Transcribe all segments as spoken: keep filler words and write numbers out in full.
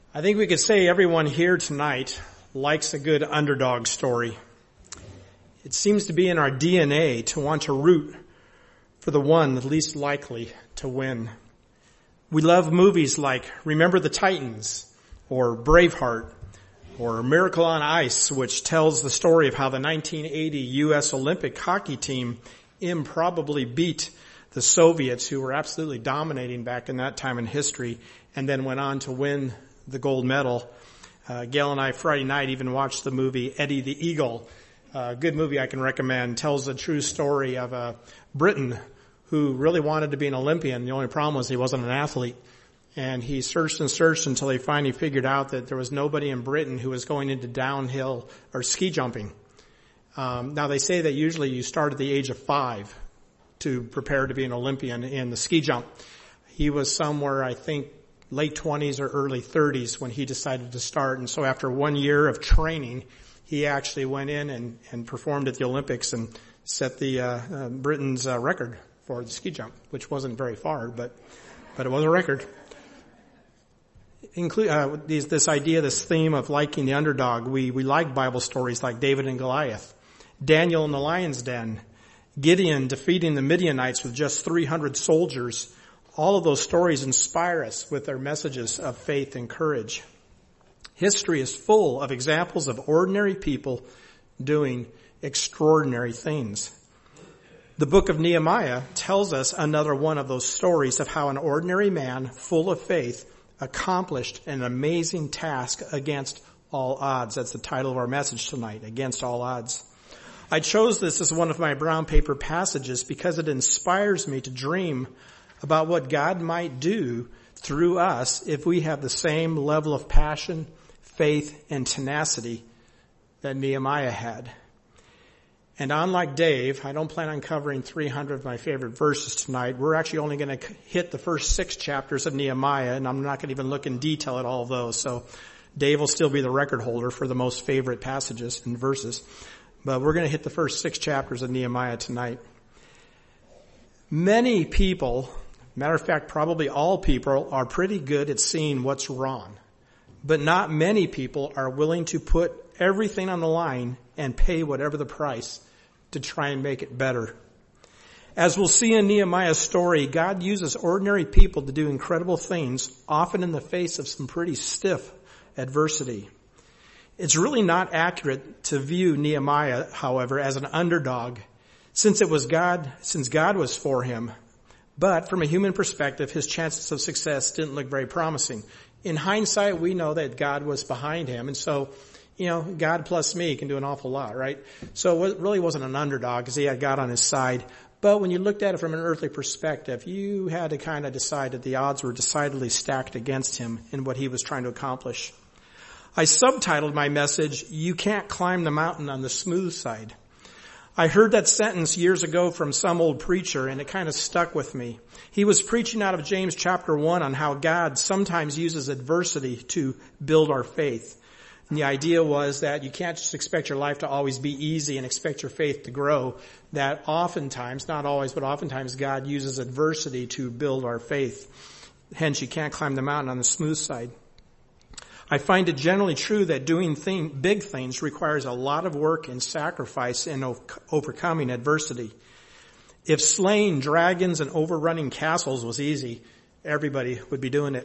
I think we could say everyone here tonight likes a good underdog story. It seems to be in our D N A to want to root for the one least likely to win. We love movies like Remember the Titans or Braveheart or Miracle on Ice, which tells the story of how the nineteen eighty U S Olympic hockey team improbably beat the Soviets, who were absolutely dominating back in that time in history, and then went on to win the gold medal. Uh, Gail and I Friday night even watched the movie Eddie the Eagle. A uh, good movie I can recommend. Tells the true story of a Briton who really wanted to be an Olympian. The only problem was he wasn't an athlete. And he searched and searched until he finally figured out that there was nobody in Britain who was going into downhill or ski jumping. Um, now they say that usually you start at the age of five to prepare to be an Olympian in the ski jump. He was somewhere, I think, late twenties or early thirties when he decided to start. And so after one year of training, he actually went in and, and performed at the Olympics and set the uh, uh, Britain's uh, record for the ski jump, which wasn't very far, but but it was a record. Include uh, these, this idea, this theme of liking the underdog. We we like Bible stories like David and Goliath, Daniel in the lion's den, Gideon defeating the Midianites with just three hundred soldiers. All of those stories inspire us with their messages of faith and courage. History is full of examples of ordinary people doing extraordinary things. The book of Nehemiah tells us another one of those stories of how an ordinary man full of faith accomplished an amazing task against all odds. That's the title of our message tonight, Against All Odds. I chose this as one of my brown paper passages because it inspires me to dream about what God might do through us if we have the same level of passion, faith, and tenacity that Nehemiah had. And unlike Dave, I don't plan on covering three hundred of my favorite verses tonight. We're actually only going to hit the first six chapters of Nehemiah, and I'm not going to even look in detail at all of those. So Dave will still be the record holder for the most favorite passages and verses. But we're going to hit the first six chapters of Nehemiah tonight. Many people, matter of fact, probably all people, are pretty good at seeing what's wrong. But not many people are willing to put everything on the line and pay whatever the price to try and make it better. As we'll see in Nehemiah's story, God uses ordinary people to do incredible things, often in the face of some pretty stiff adversity. It's really not accurate to view Nehemiah, however, as an underdog, since it was God, since God was for him. But from a human perspective, his chances of success didn't look very promising. In hindsight, we know that God was behind him. And so, you know, God plus me can do an awful lot, right? So it really wasn't an underdog because he had God on his side. But when you looked at it from an earthly perspective, you had to kind of decide that the odds were decidedly stacked against him in what he was trying to accomplish. I subtitled my message, "You Can't Climb the Mountain on the Smooth Side." I heard that sentence years ago from some old preacher, and it kind of stuck with me. He was preaching out of James chapter one on how God sometimes uses adversity to build our faith. And the idea was that you can't just expect your life to always be easy and expect your faith to grow. That oftentimes, not always, but oftentimes God uses adversity to build our faith. Hence, you can't climb the mountain on the smooth side. I find it generally true that doing thing, big things requires a lot of work and sacrifice in o- overcoming adversity. If slaying dragons and overrunning castles was easy, everybody would be doing it.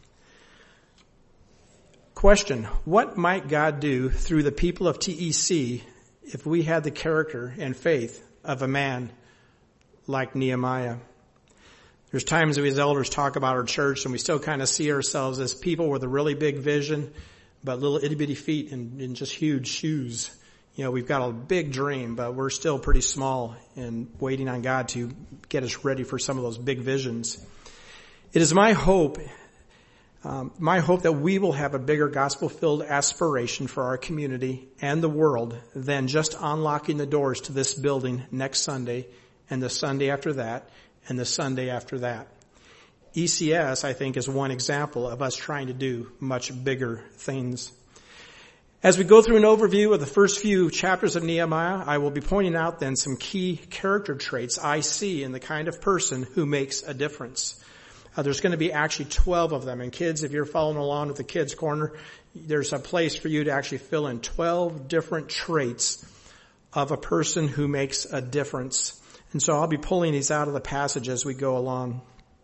Question: what might God do through the people of T E C if we had the character and faith of a man like Nehemiah? There's times we as elders talk about our church and we still kind of see ourselves as people with a really big vision, but little itty bitty feet and, and just huge shoes. You know, we've got a big dream, but we're still pretty small and waiting on God to get us ready for some of those big visions. It is my hope, um, my hope that we will have a bigger gospel-filled aspiration for our community and the world than just unlocking the doors to this building next Sunday and the Sunday after that and the Sunday after that. E C S, I think, is one example of us trying to do much bigger things. As we go through an overview of the first few chapters of Nehemiah, I will be pointing out then some key character traits I see in the kind of person who makes a difference. Uh, there's going to be actually twelve of them. And kids, if you're following along with the Kids Corner, there's a place for you to actually fill in twelve different traits of a person who makes a difference. And so I'll be pulling these out of the passage as we go along.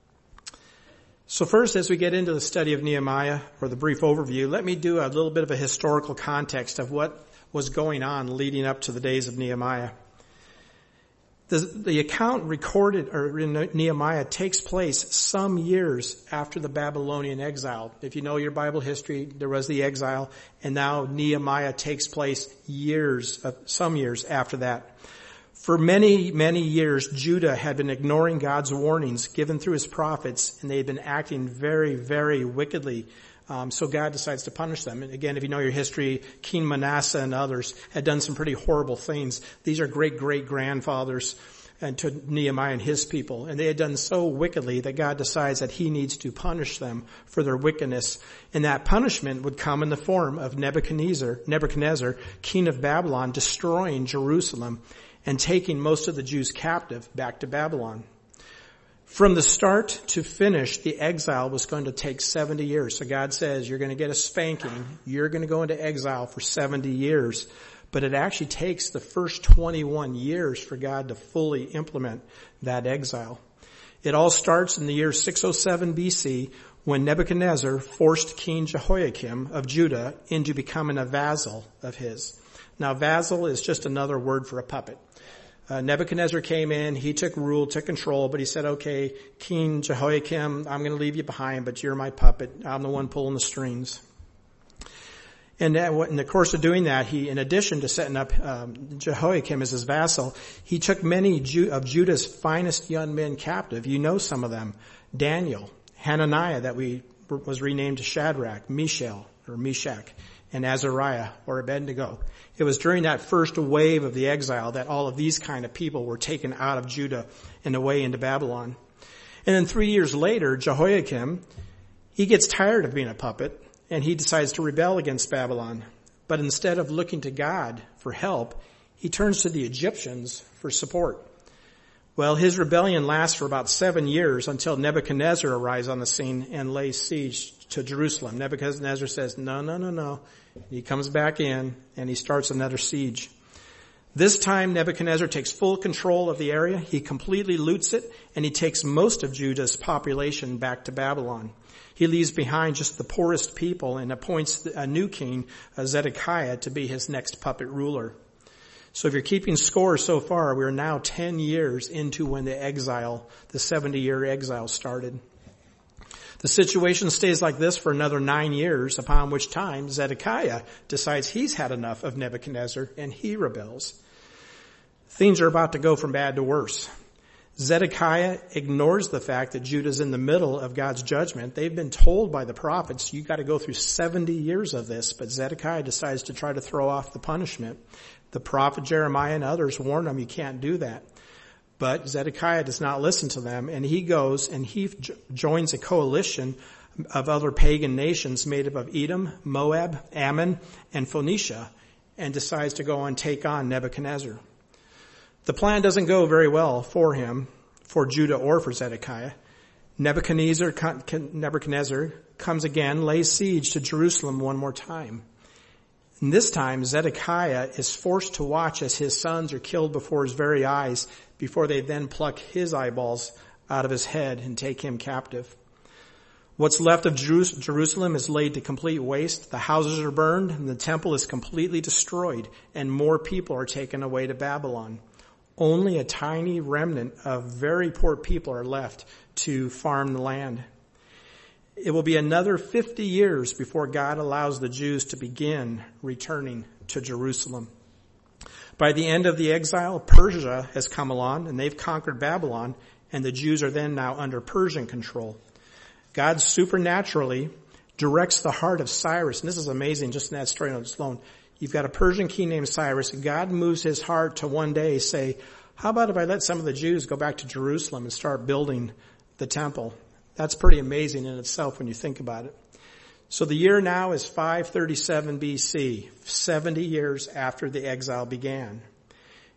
So first, as we get into the study of Nehemiah, or the brief overview, let me do a little bit of a historical context of what was going on leading up to the days of Nehemiah. The, the account recorded or in Nehemiah takes place some years after the Babylonian exile. If you know your Bible history, there was the exile, and now Nehemiah takes place years, uh, some years after that. For many, many years, Judah had been ignoring God's warnings given through his prophets, and they had been acting very, very wickedly. Um, so God decides to punish them. And again, if you know your history, King Manasseh and others had done some pretty horrible things. These are great-great-grandfathers and to Nehemiah and his people. And they had done so wickedly that God decides that he needs to punish them for their wickedness. And that punishment would come in the form of Nebuchadnezzar, Nebuchadnezzar, king of Babylon, destroying Jerusalem and taking most of the Jews captive back to Babylon. From the start to finish, the exile was going to take seventy years. So God says, you're going to get a spanking. You're going to go into exile for seventy years. But it actually takes the first twenty-one years for God to fully implement that exile. It all starts in the year six oh seven B C when Nebuchadnezzar forced King Jehoiakim of Judah into becoming a vassal of his. Now, vassal is just another word for a puppet. Uh, Nebuchadnezzar came in, he took rule, took control, but he said, okay, King Jehoiakim, I'm going to leave you behind, but you're my puppet. I'm the one pulling the strings. And in the course of doing that, he, in addition to setting up um, Jehoiakim as his vassal, he took many Ju- of Judah's finest young men captive. You know some of them. Daniel, Hananiah, that we was renamed to Shadrach, Mishael, or Meshach, and Azariah, or Abednego. It was during that first wave of the exile that all of these kind of people were taken out of Judah and away into Babylon. And then three years later, Jehoiakim, he gets tired of being a puppet, and he decides to rebel against Babylon. But instead of looking to God for help, he turns to the Egyptians for support. Well, his rebellion lasts for about seven years until Nebuchadnezzar arrives on the scene and lays siege to Jerusalem. Nebuchadnezzar says, no, no, no, no. He comes back in and he starts another siege. This time Nebuchadnezzar takes full control of the area. He completely loots it and he takes most of Judah's population back to Babylon. He leaves behind just the poorest people and appoints a new king, Zedekiah, to be his next puppet ruler. So if you're keeping score so far, we're now ten years into when the exile, the seventy-year exile started. The situation stays like this for another nine years, upon which time Zedekiah decides he's had enough of Nebuchadnezzar and he rebels. Things are about to go from bad to worse. Zedekiah ignores the fact that Judah's in the middle of God's judgment. They've been told by the prophets, you've got to go through seventy years of this, but Zedekiah decides to try to throw off the punishment. The prophet Jeremiah and others warn him you can't do that. But Zedekiah does not listen to them, and he goes and he joins a coalition of other pagan nations made up of Edom, Moab, Ammon, and Phoenicia, and decides to go and take on Nebuchadnezzar. The plan doesn't go very well for him, for Judah or for Zedekiah. Nebuchadnezzar, Nebuchadnezzar comes again, lays siege to Jerusalem one more time. And this time, Zedekiah is forced to watch as his sons are killed before his very eyes before they then pluck his eyeballs out of his head and take him captive. What's left of Jerusalem is laid to complete waste. The houses are burned and the temple is completely destroyed, and more people are taken away to Babylon. Only a tiny remnant of very poor people are left to farm the land. It will be another fifty years before God allows the Jews to begin returning to Jerusalem. By the end of the exile, Persia has come along and they've conquered Babylon, and the Jews are then now under Persian control. God supernaturally directs the heart of Cyrus, and this is amazing just in that story alone. You've got a Persian king named Cyrus, and God moves his heart to one day say, how about if I let some of the Jews go back to Jerusalem and start building the temple? That's pretty amazing in itself when you think about it. So the year now is five thirty-seven B C, seventy years after the exile began.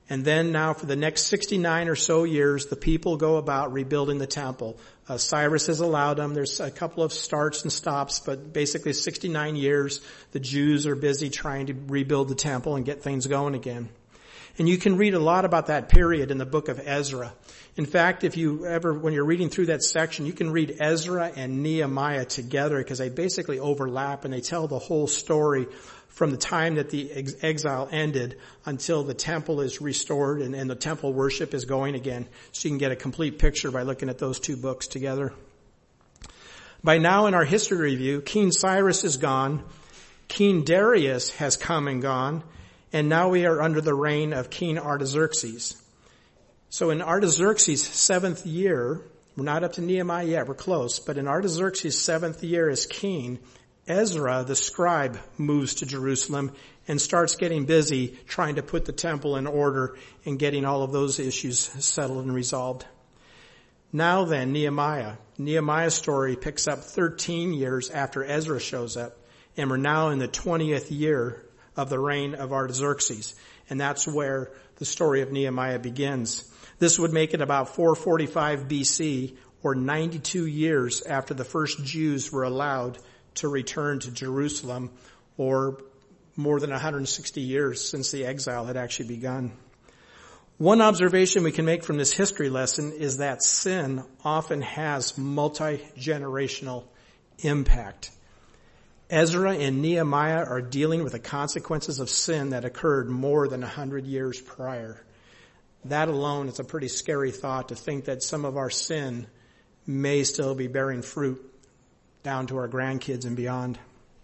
And then now for the next sixty-nine or so years, the people go about rebuilding the temple. Uh, Cyrus has allowed them. There's a couple of starts and stops, but basically sixty-nine years, the Jews are busy trying to rebuild the temple and get things going again. And you can read a lot about that period in the book of Ezra. In fact, if you ever, when you're reading through that section, you can read Ezra and Nehemiah together because they basically overlap and they tell the whole story from the time that the ex- exile ended until the temple is restored and, and the temple worship is going again. So you can get a complete picture by looking at those two books together. By now in our history review, King Cyrus is gone. King Darius has come and gone. And now we are under the reign of King Artaxerxes. So in Artaxerxes' seventh year, we're not up to Nehemiah yet, we're close, but in Artaxerxes' seventh year as king, Ezra, the scribe, moves to Jerusalem and starts getting busy trying to put the temple in order and getting all of those issues settled and resolved. Now then, Nehemiah. Nehemiah's story picks up thirteen years after Ezra shows up, and we're now in the twentieth year of the reign of Artaxerxes. And that's where the story of Nehemiah begins. This would make it about four forty-five B C, or ninety-two years after the first Jews were allowed to return to Jerusalem, or more than one hundred sixty years since the exile had actually begun. One observation we can make from this history lesson is that sin often has multi-generational impact. Ezra and Nehemiah are dealing with the consequences of sin that occurred more than a hundred years prior. That alone is a pretty scary thought, to think that some of our sin may still be bearing fruit down to our grandkids and beyond.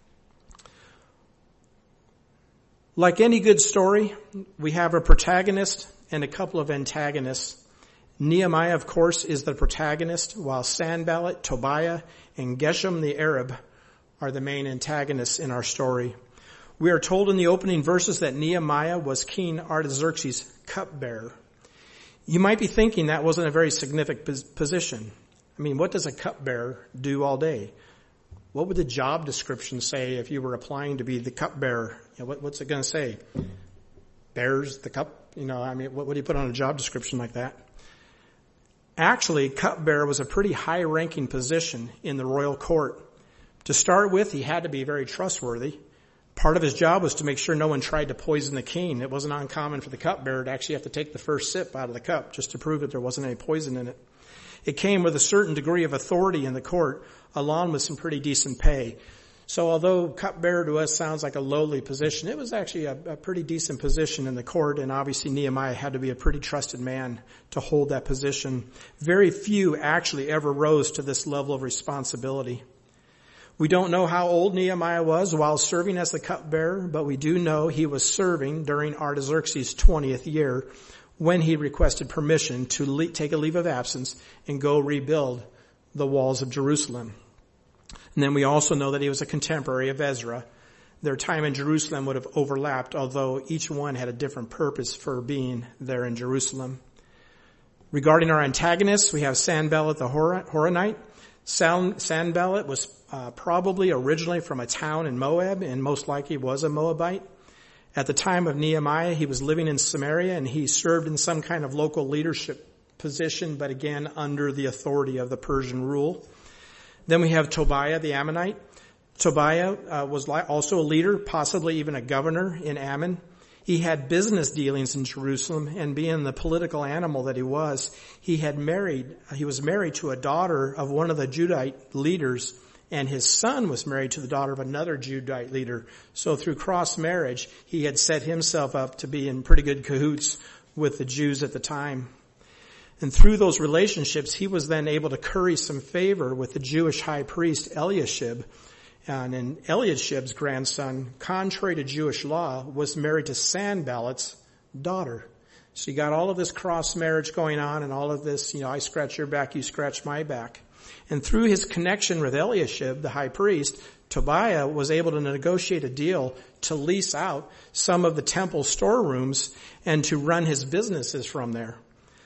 Like any good story, we have a protagonist and a couple of antagonists. Nehemiah, of course, is the protagonist, while Sanballat, Tobiah, and Geshem the Arab are the main antagonists in our story. We are told in the opening verses that Nehemiah was King Artaxerxes' cupbearer. You might be thinking that wasn't a very significant position. I mean, what does a cupbearer do all day? What would the job description say if you were applying to be the cupbearer? You know, what, what's it going to say? Bears the cup? You know, I mean, what, what do you put on a job description like that? Actually, cupbearer was a pretty high-ranking position in the royal court. To start with, he had to be very trustworthy. Part of his job was to make sure no one tried to poison the king. It wasn't uncommon for the cupbearer to actually have to take the first sip out of the cup just to prove that there wasn't any poison in it. It came with a certain degree of authority in the court, along with some pretty decent pay. So although cupbearer to us sounds like a lowly position, it was actually a, a pretty decent position in the court, and obviously Nehemiah had to be a pretty trusted man to hold that position. Very few actually ever rose to this level of responsibility. We don't know how old Nehemiah was while serving as the cupbearer, but we do know he was serving during Artaxerxes' twentieth year when he requested permission to le- take a leave of absence and go rebuild the walls of Jerusalem. And then we also know that he was a contemporary of Ezra. Their time in Jerusalem would have overlapped, although each one had a different purpose for being there in Jerusalem. Regarding our antagonists, we have Sanballat the Horonite. Sanballat was uh, probably originally from a town in Moab, and most likely was a Moabite. At the time of Nehemiah, he was living in Samaria, and he served in some kind of local leadership position, but again under the authority of the Persian rule. Then we have Tobiah the Ammonite. Tobiah uh, was li- also a leader, possibly even a governor in Ammon. He had business dealings in Jerusalem, and being the political animal that he was, he had married, he was married to a daughter of one of the Judite leaders, and his son was married to the daughter of another Judite leader. So through cross marriage, he had set himself up to be in pretty good cahoots with the Jews at the time. And through those relationships, he was then able to curry some favor with the Jewish high priest Eliashib. And then Eliashib's grandson, contrary to Jewish law, was married to Sanballat's daughter. So you got all of this cross marriage going on, and all of this, you know, I scratch your back, you scratch my back. And through his connection with Eliashib, the high priest, Tobiah was able to negotiate a deal to lease out some of the temple storerooms and to run his businesses from there.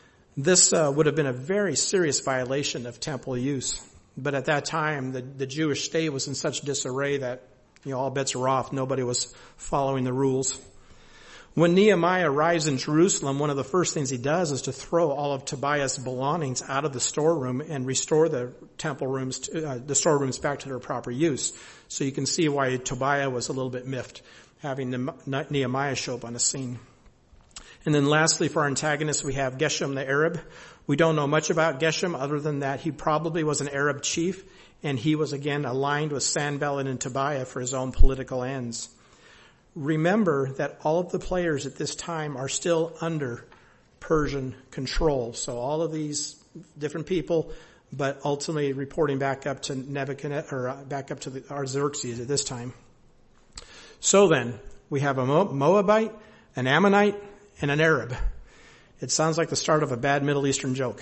This uh, would have been a very serious violation of temple use. But at that time, the, the Jewish state was in such disarray that, you know, all bets were off. Nobody was following the rules. When Nehemiah arrives in Jerusalem, one of the first things he does is to throw all of Tobiah's belongings out of the storeroom and restore the temple rooms, to, uh, the storerooms back to their proper use. So you can see why Tobiah was a little bit miffed, having Nehemiah show up on the scene. And then lastly, for our antagonists, we have Geshem the Arab. We don't know much about Geshem other than that he probably was an Arab chief, and he was again aligned with Sanballat and Tobiah for his own political ends. Remember that all of the players at this time are still under Persian control. So all of these different people, but ultimately reporting back up to Nebuchadnezzar, or back up to the Artaxerxes at this time. So then, we have a Moabite, an Ammonite, and an Arab. It sounds like the start of a bad Middle Eastern joke.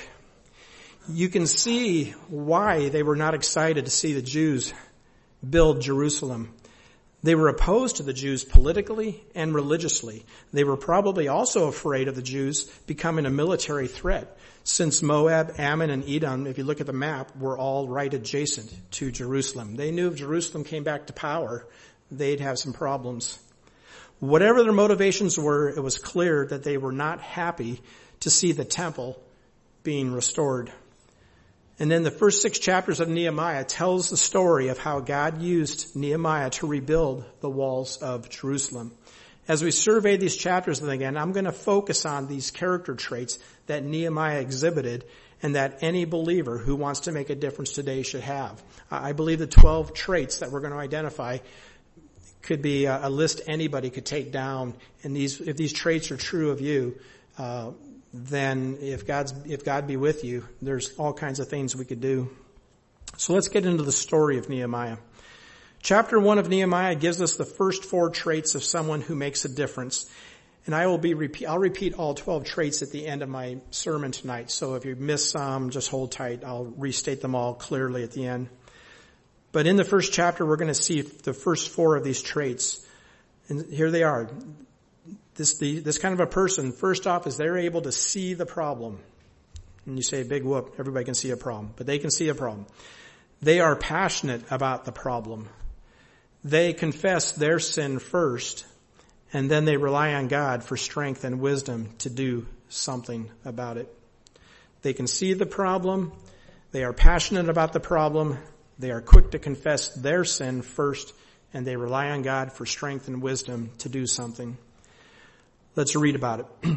You can see why they were not excited to see the Jews build Jerusalem. They were opposed to the Jews politically and religiously. They were probably also afraid of the Jews becoming a military threat, since Moab, Ammon, and Edom, if you look at the map, were all right adjacent to Jerusalem. They knew if Jerusalem came back to power, they'd have some problems. Whatever their motivations were, it was clear that they were not happy to see the temple being restored. And then the first six chapters of Nehemiah tells the story of how God used Nehemiah to rebuild the walls of Jerusalem. As we survey these chapters, then again, I'm going to focus on these character traits that Nehemiah exhibited and that any believer who wants to make a difference today should have. I believe the twelve traits that we're going to identify could be a list anybody could take down. And these, if these traits are true of you, uh, then if God's, if God be with you, there's all kinds of things we could do. So let's get into the story of Nehemiah. Chapter one of Nehemiah gives us the first four traits of someone who makes a difference. And I will be repeat, I'll repeat all twelve traits at the end of my sermon tonight. So if you miss some, just hold tight. I'll restate them all clearly at the end. But in the first chapter, we're going to see the first four of these traits. And here they are. This, the, this kind of a person, first off, is they're able to see the problem. And you say, big whoop, everybody can see a problem. But they can see a problem. They are passionate about the problem. They confess their sin first, and then they rely on God for strength and wisdom to do something about it. They can see the problem. They are passionate about the problem. They are quick to confess their sin first, and they rely on God for strength and wisdom to do something. Let's read about it.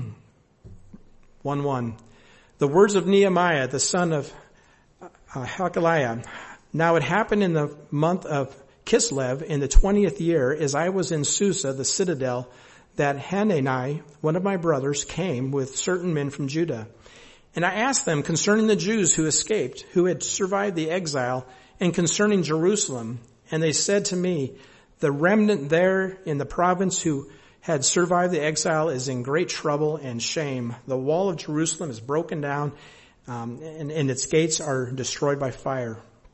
one one. The words of Nehemiah, the son of uh, Hakaliah. Now it happened in the month of Kislev in the twentieth year, as I was in Susa, the citadel, that Hanani, one of my brothers, came with certain men from Judah. And I asked them concerning the Jews who escaped, who had survived the exile, and concerning Jerusalem. And they said to me, the remnant there in the province who had survived the exile is in great trouble and shame. The wall of Jerusalem is broken down, um, and, and its gates are destroyed by fire.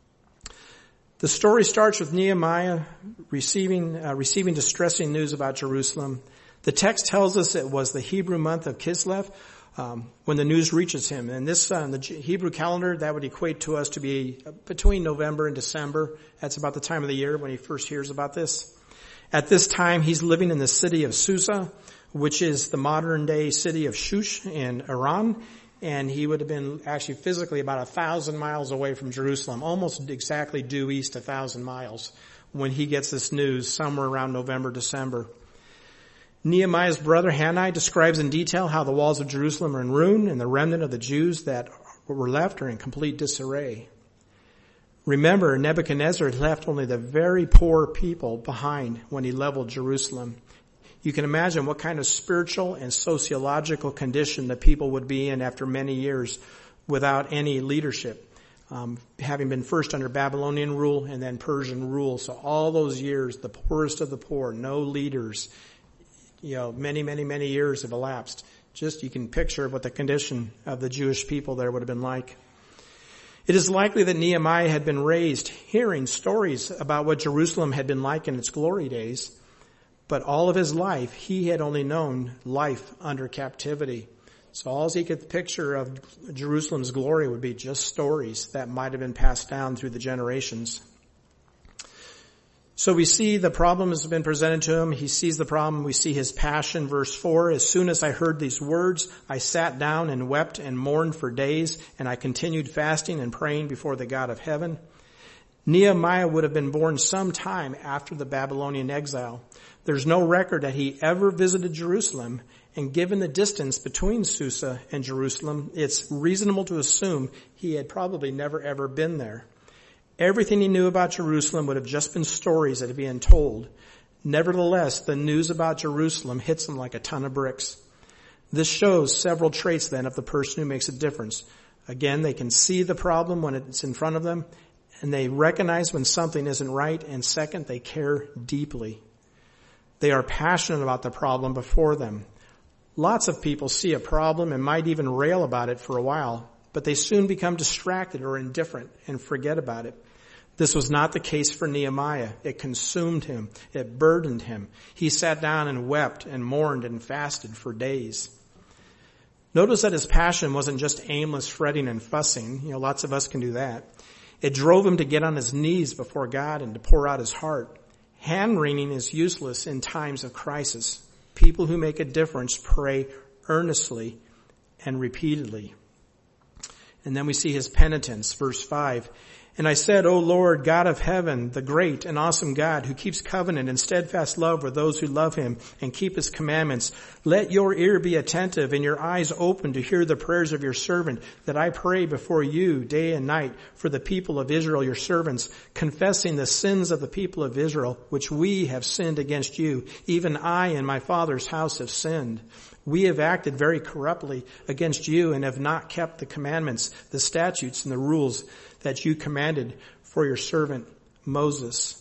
The story starts with Nehemiah receiving uh, receiving distressing news about Jerusalem. The text tells us it was the Hebrew month of Kislev um, when the news reaches him. And this, uh, the Hebrew calendar, that would equate to us to be between November and December. That's about the time of the year when he first hears about this. At this time, he's living in the city of Susa, which is the modern-day city of Shush in Iran, and he would have been actually physically about a thousand miles away from Jerusalem, almost exactly due east a thousand miles, when he gets this news somewhere around November, December. Nehemiah's brother Hanani describes in detail how the walls of Jerusalem are in ruin, and the remnant of the Jews that were left are in complete disarray. Remember, Nebuchadnezzar left only the very poor people behind when he leveled Jerusalem. You can imagine what kind of spiritual and sociological condition the people would be in after many years without any leadership, um, having been first under Babylonian rule and then Persian rule. So all those years, the poorest of the poor, no leaders, you know, many, many, many years have elapsed. Just you can picture what the condition of the Jewish people there would have been like. It is likely that Nehemiah had been raised hearing stories about what Jerusalem had been like in its glory days, but all of his life he had only known life under captivity. So all he could picture of Jerusalem's glory would be just stories that might have been passed down through the generations. So we see the problem has been presented to him. He sees the problem. We see his passion. Verse four, as soon as I heard these words, I sat down and wept and mourned for days, and I continued fasting and praying before the God of heaven. Nehemiah would have been born some time after the Babylonian exile. There's no record that he ever visited Jerusalem, and given the distance between Susa and Jerusalem, it's reasonable to assume he had probably never ever been there. Everything he knew about Jerusalem would have just been stories that had been told. Nevertheless, the news about Jerusalem hits him like a ton of bricks. This shows several traits then of the person who makes a difference. Again, they can see the problem when it's in front of them, and they recognize when something isn't right, and second, they care deeply. They are passionate about the problem before them. Lots of people see a problem and might even rail about it for a while, but they soon become distracted or indifferent and forget about it. This was not the case for Nehemiah. It consumed him. It burdened him. He sat down and wept and mourned and fasted for days. Notice that his passion wasn't just aimless fretting and fussing. You know, lots of us can do that. It drove him to get on his knees before God and to pour out his heart. Hand-wringing is useless in times of crisis. People who make a difference pray earnestly and repeatedly. And then we see his penitence, verse five. And I said, O Lord, God of heaven, the great and awesome God who keeps covenant and steadfast love with those who love him and keep his commandments, let your ear be attentive and your eyes open to hear the prayers of your servant, that I pray before you day and night for the people of Israel, your servants, confessing the sins of the people of Israel, which we have sinned against you. Even I and my father's house have sinned. We have acted very corruptly against you and have not kept the commandments, the statutes, and the rules that you commanded for your servant Moses.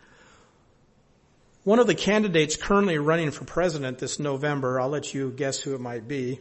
One of the candidates currently running for president this November, I'll let you guess who it might be,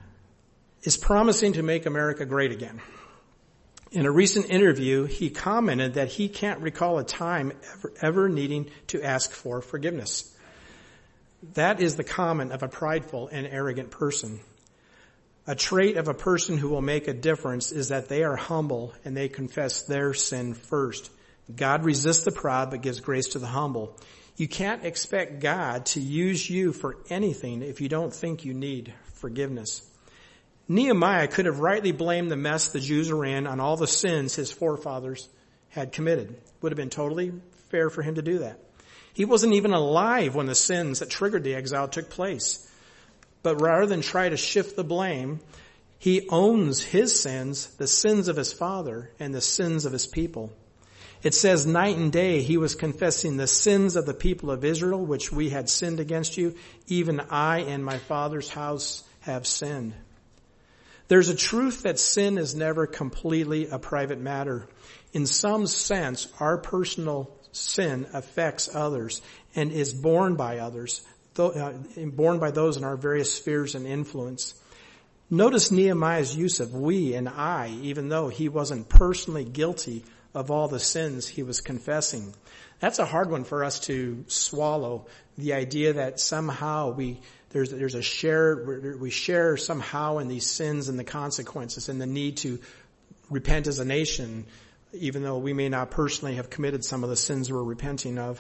is promising to make America great again. In a recent interview, he commented that he can't recall a time ever, ever needing to ask for forgiveness. That is the comment of a prideful and arrogant person. A trait of a person who will make a difference is that they are humble and they confess their sin first. God resists the proud but gives grace to the humble. You can't expect God to use you for anything if you don't think you need forgiveness. Nehemiah could have rightly blamed the mess the Jews were in on all the sins his forefathers had committed. Would have been totally fair for him to do that. He wasn't even alive when the sins that triggered the exile took place. But rather than try to shift the blame, he owns his sins, the sins of his father, and the sins of his people. It says night and day he was confessing the sins of the people of Israel, which we had sinned against you. Even I and my father's house have sinned. There's a truth that sin is never completely a private matter. In some sense, our personal sin affects others and is borne by others. borne by those in our various spheres and influence. Notice Nehemiah's use of we and I, even though he wasn't personally guilty of all the sins he was confessing. That's a hard one for us to swallow, the idea that somehow we there's there's a share we share somehow in these sins and the consequences and the need to repent as a nation, even though we may not personally have committed some of the sins we're repenting of.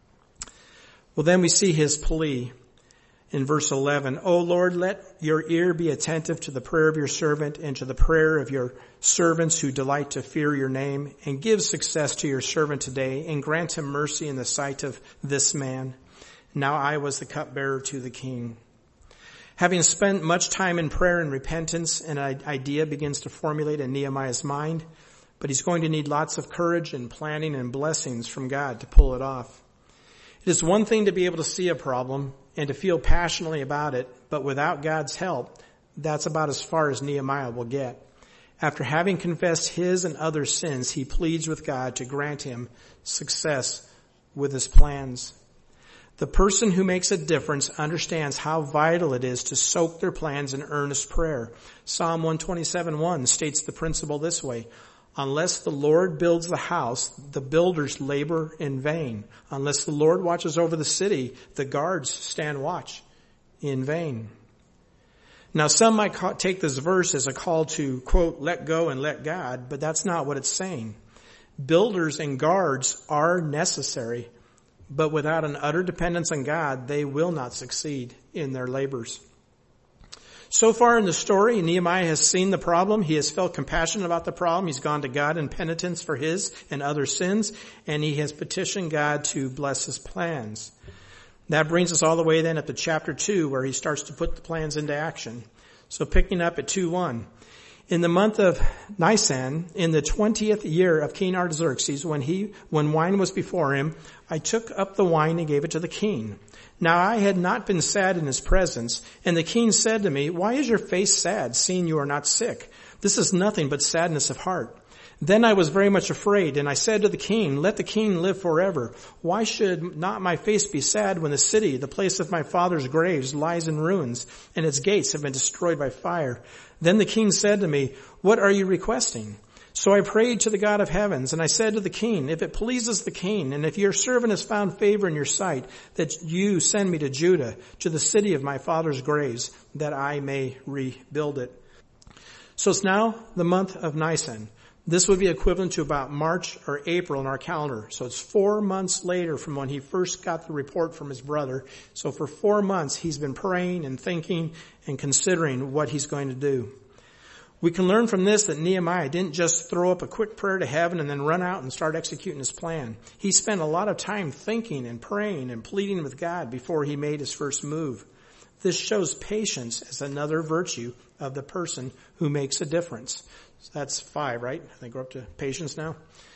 Well, then we see his plea in verse eleven. O Lord, let your ear be attentive to the prayer of your servant and to the prayer of your servants who delight to fear your name, and give success to your servant today, and grant him mercy in the sight of this man. Now I was the cupbearer to the king. Having spent much time in prayer and repentance, an idea begins to formulate in Nehemiah's mind, but he's going to need lots of courage and planning and blessings from God to pull it off. It is one thing to be able to see a problem and to feel passionately about it, but without God's help, that's about as far as Nehemiah will get. After having confessed his and others' sins, he pleads with God to grant him success with his plans. The person who makes a difference understands how vital it is to soak their plans in earnest prayer. Psalm one twenty-seven one states the principle this way: unless the Lord builds the house, the builders labor in vain. Unless the Lord watches over the city, the guards stand watch in vain. Now, some might take this verse as a call to, quote, let go and let God, but that's not what it's saying. Builders and guards are necessary, but without an utter dependence on God, they will not succeed in their labors. So far in the story, Nehemiah has seen the problem. He has felt compassion about the problem. He's gone to God in penitence for his and other sins, and he has petitioned God to bless his plans. That brings us all the way then up to chapter two, where he starts to put the plans into action. So picking up at two one. In the month of Nisan, in the twentieth year of King Artaxerxes, when he, when wine was before him, I took up the wine and gave it to the king. Now I had not been sad in his presence, and the king said to me, "Why is your face sad, seeing you are not sick? This is nothing but sadness of heart." Then I was very much afraid, and I said to the king, "Let the king live forever. Why should not my face be sad when the city, the place of my father's graves, lies in ruins, and its gates have been destroyed by fire?" Then the king said to me, "What are you requesting?" So I prayed to the God of heavens, and I said to the king, "If it pleases the king, and if your servant has found favor in your sight, that you send me to Judah, to the city of my father's graves, that I may rebuild it." So it's now the month of Nisan. This would be equivalent to about March or April in our calendar. So it's four months later from when he first got the report from his brother. So for four months, he's been praying and thinking and considering what he's going to do. We can learn from this that Nehemiah didn't just throw up a quick prayer to heaven and then run out and start executing his plan. He spent a lot of time thinking and praying and pleading with God before he made his first move. This shows patience as another virtue of the person who makes a difference. So that's five, right? I think we're up to patience now.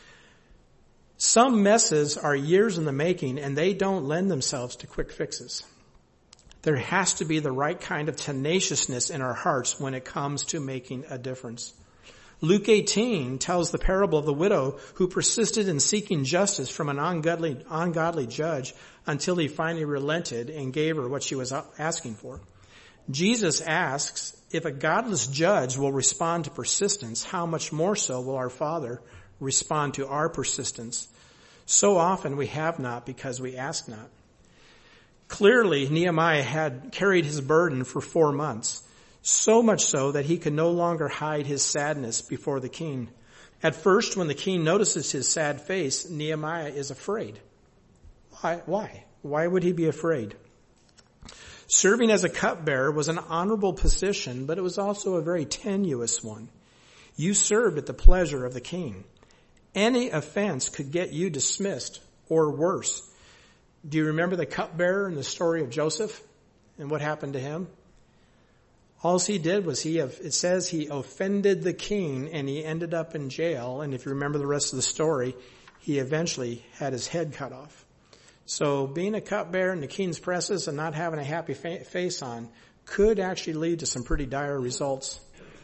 Some messes are years in the making, and they don't lend themselves to quick fixes. There has to be the right kind of tenaciousness in our hearts when it comes to making a difference. Luke eighteen tells the parable of the widow who persisted in seeking justice from an ungodly, ungodly judge until he finally relented and gave her what she was asking for. Jesus asks, if a godless judge will respond to persistence, how much more so will our Father respond to our persistence? So often we have not because we ask not. Clearly, Nehemiah had carried his burden for four months, so much so that he could no longer hide his sadness before the king. At first, when the king notices his sad face, Nehemiah is afraid. Why? Why? Why would he be afraid? Serving as a cupbearer was an honorable position, but it was also a very tenuous one. You served at the pleasure of the king. Any offense could get you dismissed, or worse. Do you remember the cupbearer in the story of Joseph and what happened to him? All he did was he, it says he offended the king and he ended up in jail. And if you remember the rest of the story, he eventually had his head cut off. So being a cupbearer in the king's presence and not having a happy fa- face on could actually lead to some pretty dire results.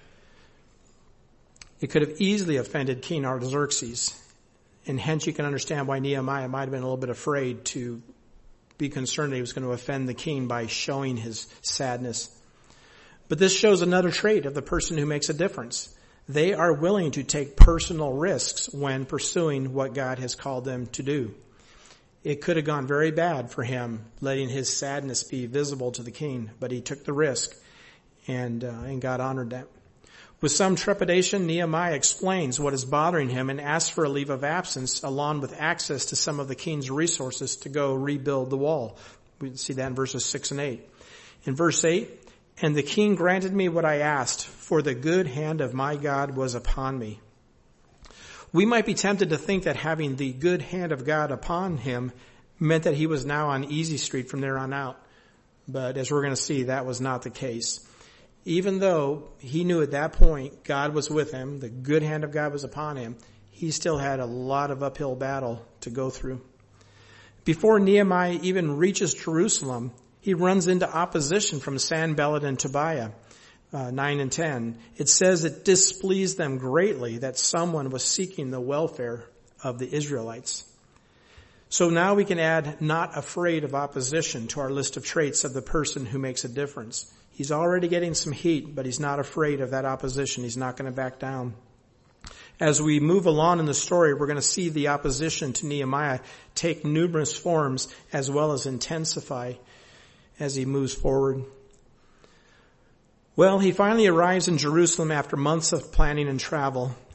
It could have easily offended King Artaxerxes. And hence you can understand why Nehemiah might have been a little bit afraid to be concerned that he was going to offend the king by showing his sadness. But this shows another trait of the person who makes a difference. They are willing to take personal risks when pursuing what God has called them to do. It could have gone very bad for him, letting his sadness be visible to the king, but he took the risk, and, uh, and God honored that. With some trepidation, Nehemiah explains what is bothering him and asks for a leave of absence along with access to some of the king's resources to go rebuild the wall. We see that in verses six and eight. In verse eight, and the king granted me what I asked, for the good hand of my God was upon me. We might be tempted to think that having the good hand of God upon him meant that he was now on easy street from there on out. But as we're going to see, that was not the case. Even though he knew at that point God was with him, the good hand of God was upon him, he still had a lot of uphill battle to go through. Before Nehemiah even reaches Jerusalem, he runs into opposition from Sanballat and Tobiah. Uh, nine and ten. It says it displeased them greatly that someone was seeking the welfare of the Israelites. So now we can add not afraid of opposition to our list of traits of the person who makes a difference. He's already getting some heat, but he's not afraid of that opposition. He's not going to back down. As we move along in the story, we're going to see the opposition to Nehemiah take numerous forms as well as intensify as he moves forward. Well, he finally arrives in Jerusalem after months of planning and travel.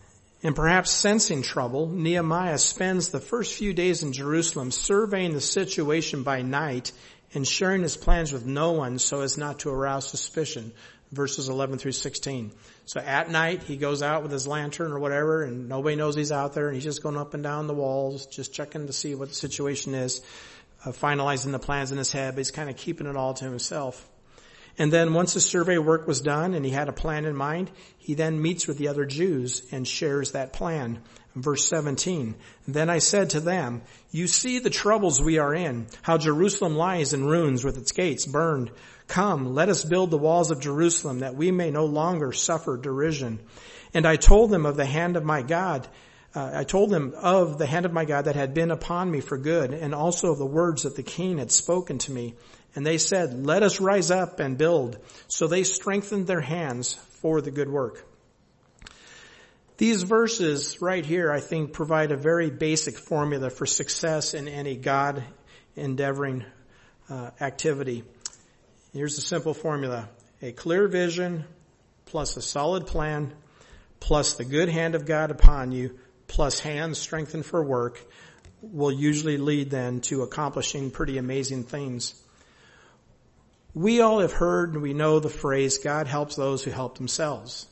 And perhaps sensing trouble, Nehemiah spends the first few days in Jerusalem surveying the situation by night and sharing his plans with no one so as not to arouse suspicion. Verses eleven through sixteen. So at night, he goes out with his lantern or whatever, and nobody knows he's out there, and he's just going up and down the walls, just checking to see what the situation is, uh, finalizing the plans in his head, but he's kind of keeping it all to himself. And then once the survey work was done and he had a plan in mind, he then meets with the other Jews and shares that plan. Verse seventeen, then I said to them, you see the troubles we are in, how Jerusalem lies in ruins with its gates burned. Come, let us build the walls of Jerusalem that we may no longer suffer derision. And I told them of the hand of my God. Uh, I told them of the hand of my God that had been upon me for good, and also of the words that the king had spoken to me. And they said, let us rise up and build. So they strengthened their hands for the good work. These verses right here, I think, provide a very basic formula for success in any God-endeavoring uh, activity. Here's the simple formula. A clear vision plus a solid plan plus the good hand of God upon you plus hands strengthened for work will usually lead then to accomplishing pretty amazing things. We all have heard and we know the phrase, God helps those who help themselves.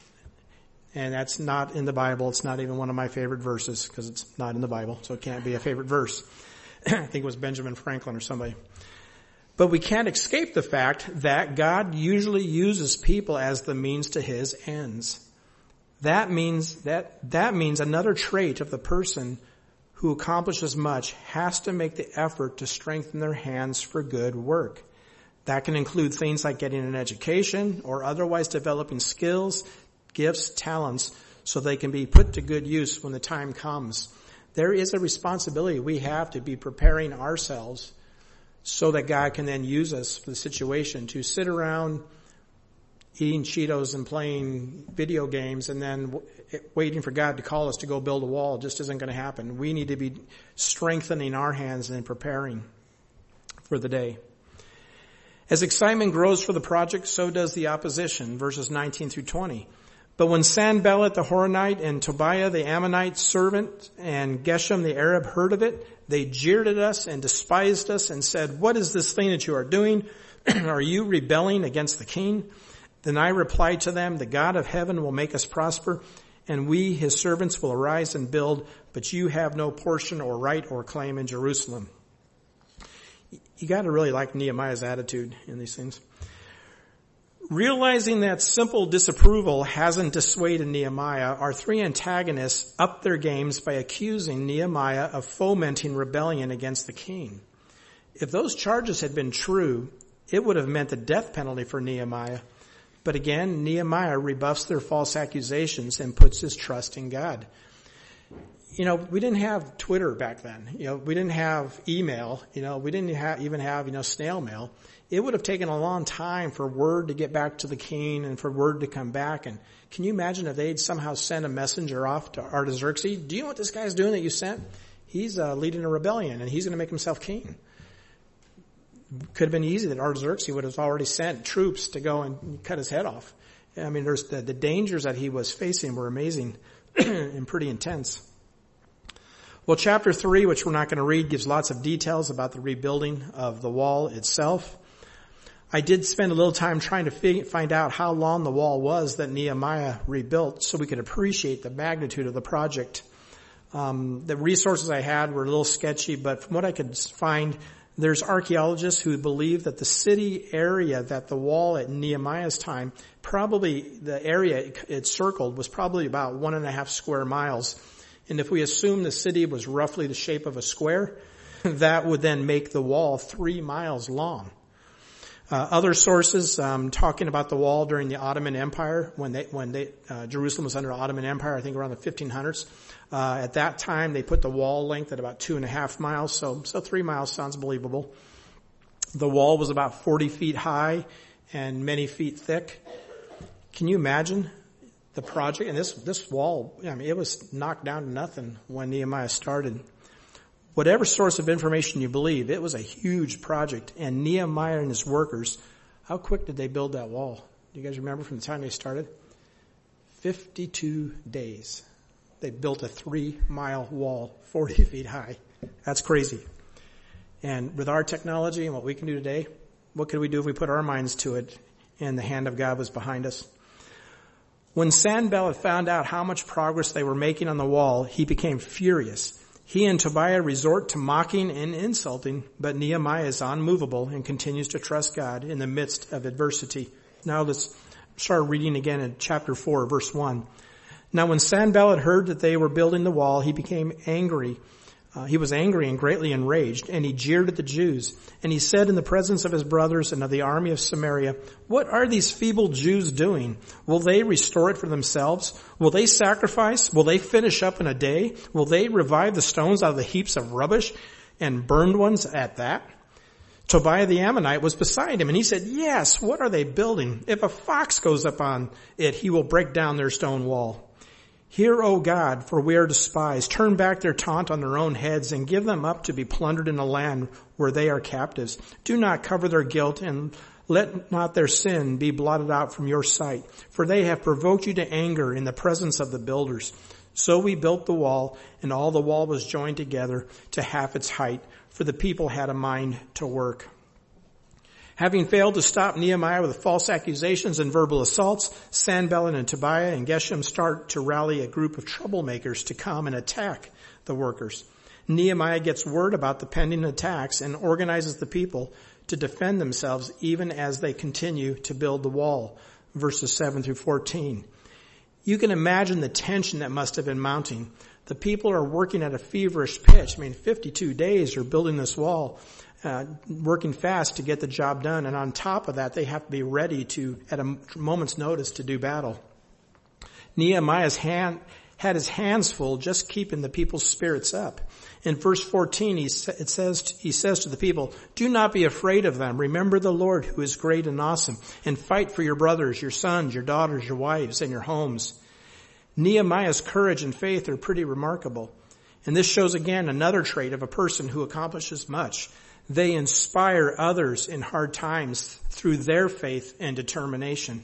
And that's not in the Bible. It's not even one of my favorite verses because it's not in the Bible, so it can't be a favorite verse. I think it was Benjamin Franklin or somebody. But we can't escape the fact that God usually uses people as the means to his ends. That means that, that means another trait of the person who accomplishes much has to make the effort to strengthen their hands for good work. That can include things like getting an education or otherwise developing skills, gifts, talents, so they can be put to good use when the time comes. There is a responsibility we have to be preparing ourselves so that God can then use us for the situation. To sit around eating Cheetos and playing video games and then w- waiting for God to call us to go build a wall just isn't going to happen. We need to be strengthening our hands and preparing for the day. As excitement grows for the project, so does the opposition, verses nineteen through twenty. But when Sanballat the Horonite and Tobiah the Ammonite servant and Geshem the Arab heard of it, they jeered at us and despised us and said, what is this thing that you are doing? Are you rebelling against the king? Then I replied to them, the God of heaven will make us prosper, and we, his servants, will arise and build, but you have no portion or right or claim in Jerusalem. You got to really like Nehemiah's attitude in these things. Realizing that simple disapproval hasn't dissuaded Nehemiah, our three antagonists upped their games by accusing Nehemiah of fomenting rebellion against the king. If those charges had been true, it would have meant the death penalty for Nehemiah. But again, Nehemiah rebuffs their false accusations and puts his trust in God. You know, we didn't have Twitter back then. You know, we didn't have email. You know, we didn't have, even have, you know, snail mail. It would have taken a long time for word to get back to the king and for word to come back. And can you imagine if they'd somehow sent a messenger off to Artaxerxes? Do you know what this guy's doing that you sent? He's uh, leading a rebellion and he's going to make himself king. Could have been easy that Artaxerxes would have already sent troops to go and cut his head off. I mean, there's the, the dangers that he was facing were amazing and pretty intense. Well, chapter three, which we're not going to read, gives lots of details about the rebuilding of the wall itself. I did spend a little time trying to fig- find out how long the wall was that Nehemiah rebuilt so we could appreciate the magnitude of the project. Um, the resources I had were a little sketchy, but from what I could find, there's archaeologists who believe that the city area that the wall at Nehemiah's time, probably the area it, it circled was probably about one and a half square miles. And if we assume the city was roughly the shape of a square, that would then make the wall three miles long. Uh, other sources um, talking about the wall during the Ottoman Empire, when they when they uh, Jerusalem was under Ottoman Empire, I think around the fifteen hundreds. Uh, at that time, they put the wall length at about two and a half miles, so so three miles sounds believable. The wall was about forty feet high and many feet thick. Can you imagine the project? And this this wall, I mean, it was knocked down to nothing when Nehemiah started. Whatever source of information you believe, it was a huge project. And Nehemiah and his workers, how quick did they build that wall? Do you guys remember from the time they started? fifty-two days. They built a three-mile wall, forty feet high. That's crazy. And with our technology and what we can do today, what could we do if we put our minds to it and the hand of God was behind us? When Sanballat found out how much progress they were making on the wall, he became furious. He and Tobiah resort to mocking and insulting, but Nehemiah is unmovable and continues to trust God in the midst of adversity. Now let's start reading again in chapter four, verse one. Now when Sanballat heard that they were building the wall, he became angry. Uh, he was angry and greatly enraged, and he jeered at the Jews. And he said in the presence of his brothers and of the army of Samaria, "What are these feeble Jews doing? Will they restore it for themselves? Will they sacrifice? Will they finish up in a day? Will they revive the stones out of the heaps of rubbish and burned ones at that?" Tobiah the Ammonite was beside him, and he said, "Yes, what are they building? If a fox goes up on it, he will break down their stone wall. Hear, O God, for we are despised. Turn back their taunt on their own heads and give them up to be plundered in a land where they are captives. Do not cover their guilt and let not their sin be blotted out from your sight, for they have provoked you to anger in the presence of the builders." So we built the wall, and all the wall was joined together to half its height, for the people had a mind to work. Having failed to stop Nehemiah with false accusations and verbal assaults, Sanballat and Tobiah and Geshem start to rally a group of troublemakers to come and attack the workers. Nehemiah gets word about the pending attacks and organizes the people to defend themselves even as they continue to build the wall. Verses seven through fourteen. You can imagine the tension that must have been mounting. The people are working at a feverish pitch. I mean, fifty-two days are building this wall. Uh, working fast to get the job done. And on top of that, they have to be ready to, at a moment's notice, to do battle. Nehemiah's hand, had his hands full just keeping the people's spirits up. In verse fourteen, he, it says, he says to the people, "Do not be afraid of them. Remember the Lord who is great and awesome, and fight for your brothers, your sons, your daughters, your wives, and your homes." Nehemiah's courage and faith are pretty remarkable. And this shows again another trait of a person who accomplishes much. They inspire others in hard times through their faith and determination.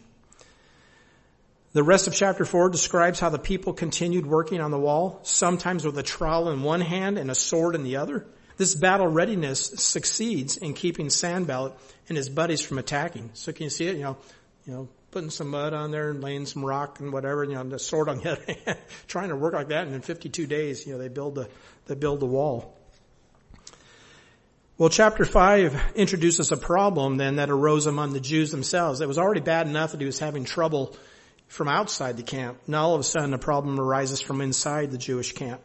The rest of chapter four describes how the people continued working on the wall, sometimes with a trowel in one hand and a sword in the other. This battle readiness succeeds in keeping Sanballat and his buddies from attacking. So can you see it? You know, you know, putting some mud on there and laying some rock and whatever, you know, the sword on the other hand, trying to work like that. And in fifty-two days, you know, they build the, they build the wall. Well, chapter five introduces a problem then that arose among the Jews themselves. It was already bad enough that he was having trouble from outside the camp. Now all of a sudden a problem arises from inside the Jewish camp.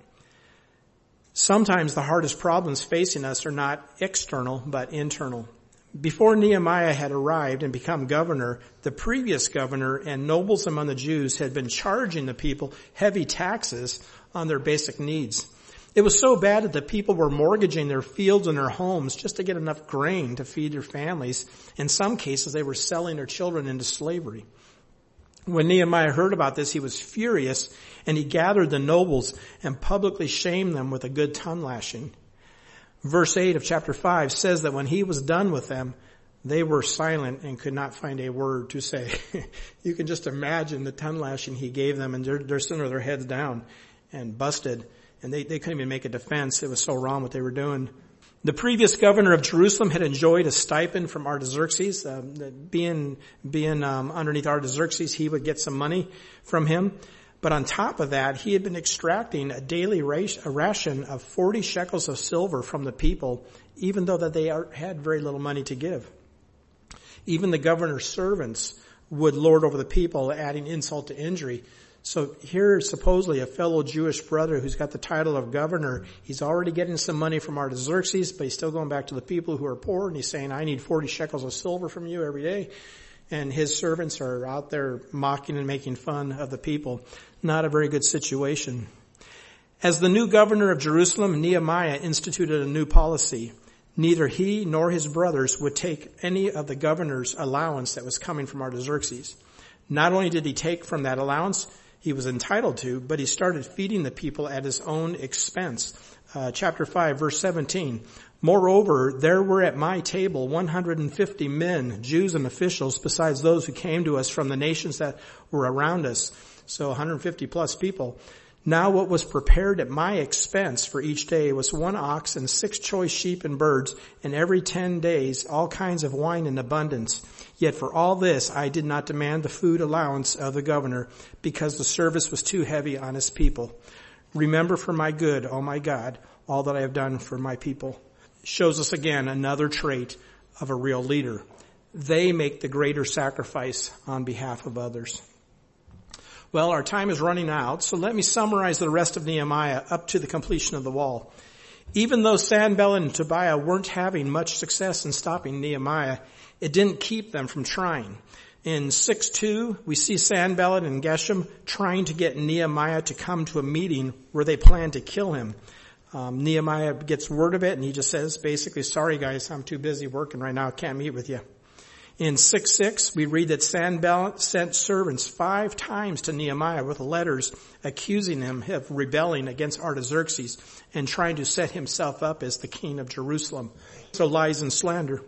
Sometimes the hardest problems facing us are not external, but internal. Before Nehemiah had arrived and become governor, the previous governor and nobles among the Jews had been charging the people heavy taxes on their basic needs. It was so bad that the people were mortgaging their fields and their homes just to get enough grain to feed their families. In some cases, they were selling their children into slavery. When Nehemiah heard about this, he was furious, and he gathered the nobles and publicly shamed them with a good tongue lashing. Verse eight of chapter five says that when he was done with them, they were silent and could not find a word to say. You can just imagine the tongue lashing he gave them, and they're, they're sitting with their heads down and busted. And they, they couldn't even make a defense. It was so wrong what they were doing. The previous governor of Jerusalem had enjoyed a stipend from Artaxerxes. Uh, being being um, underneath Artaxerxes, he would get some money from him. But on top of that, he had been extracting a daily ration of forty shekels of silver from the people, even though that they had very little money to give. Even the governor's servants would lord over the people, adding insult to injury. So here, supposedly, a fellow Jewish brother who's got the title of governor, he's already getting some money from Artaxerxes, but he's still going back to the people who are poor, and he's saying, "I need forty shekels of silver from you every day." And his servants are out there mocking and making fun of the people. Not a very good situation. As the new governor of Jerusalem, Nehemiah instituted a new policy. Neither he nor his brothers would take any of the governor's allowance that was coming from Artaxerxes. Not only did he take from that allowance, he was entitled to, but he started feeding the people at his own expense. Uh, chapter five, verse seventeen. "Moreover, there were at my table one hundred fifty men, Jews and officials, besides those who came to us from the nations that were around us." So one hundred fifty plus people. Now what was prepared at my expense for each day was one ox and six choice sheep and birds, and every ten days all kinds of wine in abundance. Yet for all this I did not demand the food allowance of the governor, because the service was too heavy on his people. Remember for my good, O my God, all that I have done for my people. Shows us again another trait of a real leader. They make the greater sacrifice on behalf of others. Well, our time is running out, so let me summarize the rest of Nehemiah up to the completion of the wall. Even though Sanballat and Tobiah weren't having much success in stopping Nehemiah, it didn't keep them from trying. In six two, we see Sanballat and Geshem trying to get Nehemiah to come to a meeting where they plan to kill him. Um, Nehemiah gets word of it, and he just says, basically, sorry guys, I'm too busy working right now, I can't meet with you. In six six, we read that Sanballat sent servants five times to Nehemiah with letters accusing him of rebelling against Artaxerxes and trying to set himself up as the king of Jerusalem. So lies and slander.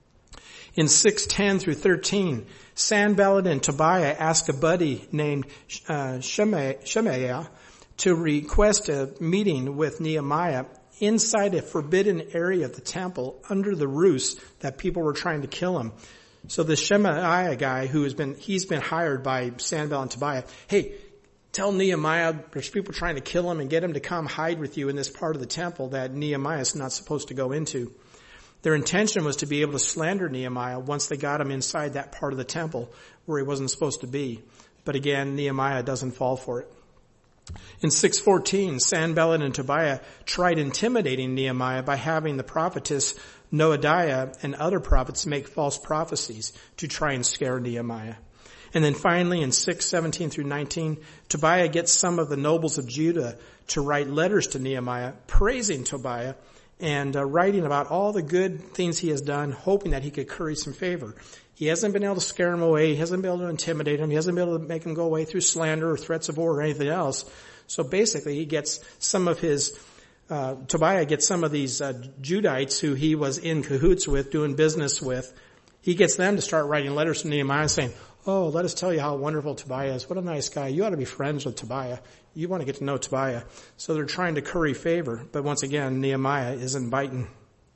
In six ten through thirteen, Sanballat and Tobiah ask a buddy named uh, Shemaiah to request a meeting with Nehemiah inside a forbidden area of the temple under the roost that people were trying to kill him. So the Shemaiah guy who has been, he's been hired by Sanballat and Tobiah, hey, tell Nehemiah there's people trying to kill him and get him to come hide with you in this part of the temple that Nehemiah is not supposed to go into. Their intention was to be able to slander Nehemiah once they got him inside that part of the temple where he wasn't supposed to be. But again, Nehemiah doesn't fall for it. In six fourteen, Sanballat and Tobiah tried intimidating Nehemiah by having the prophetess Noadiah and other prophets make false prophecies to try and scare Nehemiah. And then finally in six seventeen through nineteen, Tobiah gets some of the nobles of Judah to write letters to Nehemiah praising Tobiah and uh, writing about all the good things he has done, hoping that he could curry some favor. He hasn't been able to scare him away. He hasn't been able to intimidate him. He hasn't been able to make him go away through slander or threats of war or anything else. So basically he gets some of his, uh, Tobiah gets some of these uh, Judites who he was in cahoots with, doing business with. He gets them to start writing letters to Nehemiah saying, oh, let us tell you how wonderful Tobiah is. What a nice guy. You ought to be friends with Tobiah. You want to get to know Tobiah. So they're trying to curry favor. But once again, Nehemiah isn't biting.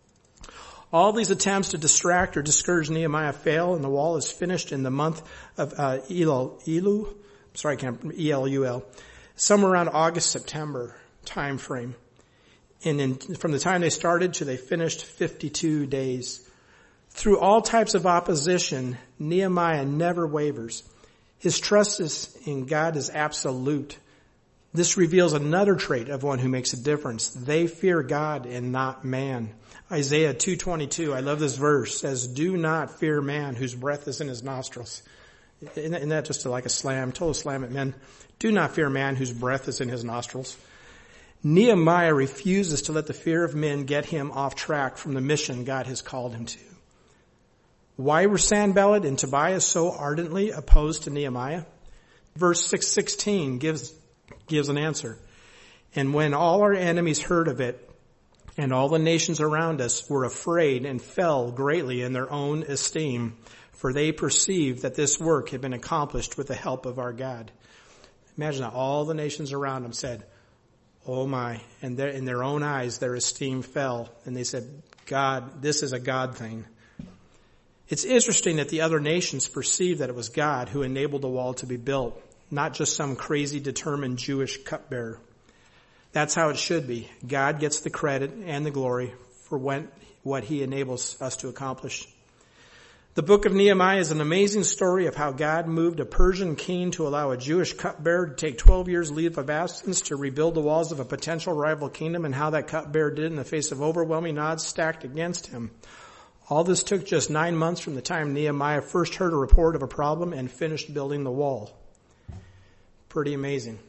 All these attempts to distract or discourage Nehemiah fail, and the wall is finished in the month of uh, Elul, Elu, sorry, I can't, E L U L, somewhere around August, September time frame. And in, from the time they started to they finished, fifty-two days. Through all types of opposition, Nehemiah never wavers. His trust is in God is absolute. This reveals another trait of one who makes a difference. They fear God and not man. Isaiah two twenty-two, I love this verse, says, do not fear man whose breath is in his nostrils. Isn't that just like a slam, total slam at men? Do not fear man whose breath is in his nostrils. Nehemiah refuses to let the fear of men get him off track from the mission God has called him to. Why were Sanballat and Tobiah so ardently opposed to Nehemiah? Verse six sixteen gives, gives an answer. And when all our enemies heard of it, and all the nations around us were afraid and fell greatly in their own esteem, for they perceived that this work had been accomplished with the help of our God. Imagine that all the nations around them said, oh my, and their, in their own eyes their esteem fell, and they said, God, this is a God thing. It's interesting that the other nations perceived that it was God who enabled the wall to be built, not just some crazy determined Jewish cupbearer. That's how it should be. God gets the credit and the glory for when, what he enables us to accomplish. The book of Nehemiah is an amazing story of how God moved a Persian king to allow a Jewish cupbearer to take twelve years leave of absence to rebuild the walls of a potential rival kingdom, and how that cupbearer did in the face of overwhelming odds stacked against him. All this took just nine months from the time Nehemiah first heard a report of a problem and finished building the wall. Pretty amazing.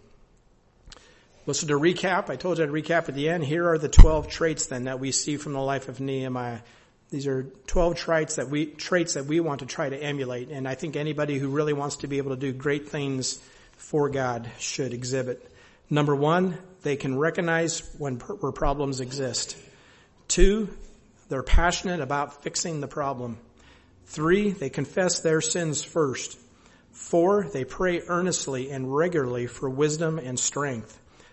Listen to recap. I told you I'd recap at the end. Here are the twelve traits then that we see from the life of Nehemiah. These are twelve traits that we, traits that we want to try to emulate. And I think anybody who really wants to be able to do great things for God should exhibit. Number one, they can recognize when where problems exist. Two, they're passionate about fixing the problem. Three, they confess their sins first. Four, they pray earnestly and regularly for wisdom and strength.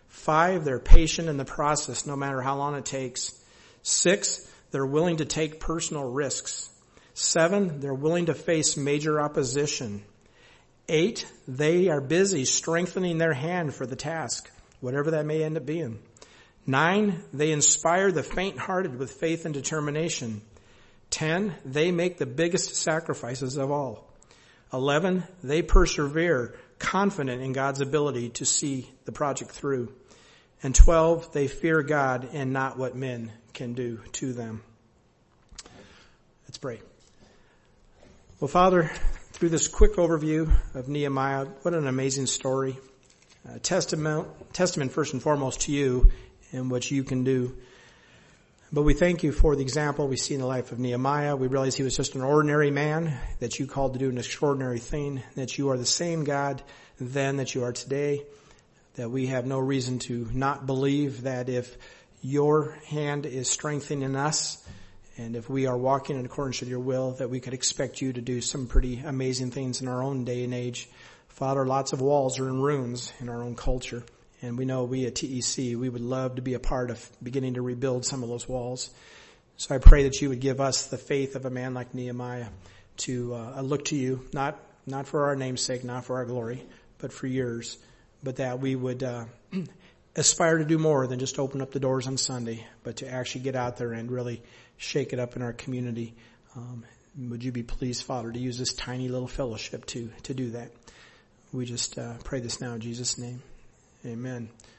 Five, they're patient in the process, no matter how long it takes. Six, they're willing to take personal risks. Seven, they're willing to face major opposition. Eight, they are busy strengthening their hand for the task, whatever that may end up being. Nine, they inspire the faint-hearted with faith and determination. Ten, they make the biggest sacrifices of all. Eleven, they persevere, confident in God's ability to see the project through. And twelve, they fear God and not what men can do to them. Let's pray. Well, Father, through this quick overview of Nehemiah, what an amazing story. Uh, testament, testament first and foremost to you and what you can do. But we thank you for the example we see in the life of Nehemiah. We realize he was just an ordinary man that you called to do an extraordinary thing, that you are the same God then that you are today, that we have no reason to not believe that if your hand is strengthening us and if we are walking in accordance with your will, that we could expect you to do some pretty amazing things in our own day and age. Father, lots of walls are in ruins in our own culture. And we know we at T E C, we would love to be a part of beginning to rebuild some of those walls. So I pray that you would give us the faith of a man like Nehemiah to uh, look to you, not not for our name's sake, not for our glory, but for yours. But that we would uh, aspire to do more than just open up the doors on Sunday, but to actually get out there and really shake it up in our community. Um, would you be pleased, Father, to use this tiny little fellowship to, to do that? We just uh, pray this now in Jesus' name. Amen.